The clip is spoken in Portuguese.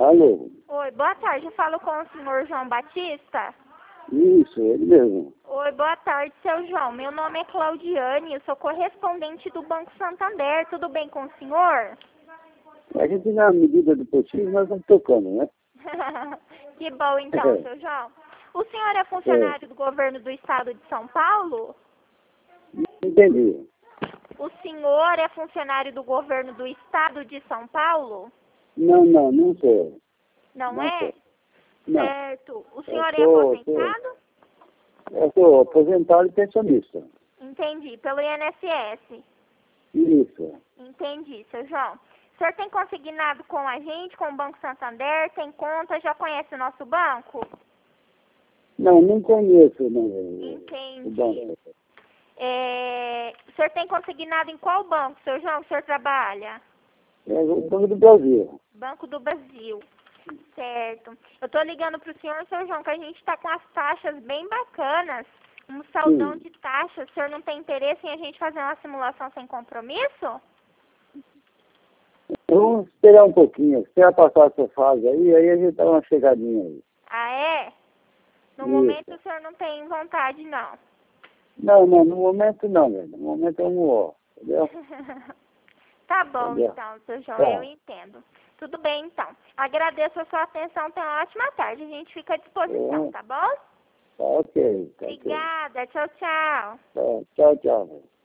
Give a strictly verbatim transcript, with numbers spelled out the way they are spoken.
Alô? Oi, boa tarde. Eu falo com o senhor João Batista. Isso, ele mesmo. Oi, boa tarde, seu João. Meu nome é Claudiane, eu sou correspondente do Banco Santander. Tudo bem com o senhor? A gente, na medida do possível, nós estamos tocando, né? Que bom, então, seu João. O senhor é funcionário do governo do estado de São Paulo? Entendi. O senhor é funcionário do governo do estado de São Paulo? Não, não, não sou. Não, Não é? sou. Não. Certo. O senhor é sou, aposentado? Sou, eu sou aposentado e pensionista. Entendi. Pelo I N S S? Isso. Entendi, seu João. O senhor tem consignado com a gente, com o Banco Santander, tem conta, já conhece o nosso banco? Não, não conheço, não. Entendi. O banco. É, o senhor tem consignado em qual banco, seu João, que o senhor trabalha? É o Banco do Brasil. Banco do Brasil. Certo. Eu tô ligando pro senhor, seu João, que a gente tá com as taxas bem bacanas. Um saldão Sim. de taxas. O senhor não tem interesse em a gente fazer uma simulação sem compromisso? Vamos esperar um pouquinho, esperar passar essa fase aí, aí a gente dá uma chegadinha aí. Ah, é? No Isso. momento o senhor não tem vontade, não. Não, não, no momento não, velho. No momento é um ó, entendeu? Tá bom, Entendeu? então, seu João, Tá. eu entendo. Tudo bem, então. Agradeço a sua atenção, tenha uma ótima tarde. A gente fica à disposição, É. tá bom? Tá ok, tá ok. Obrigada, tchau, tchau. Tá, tchau, tchau.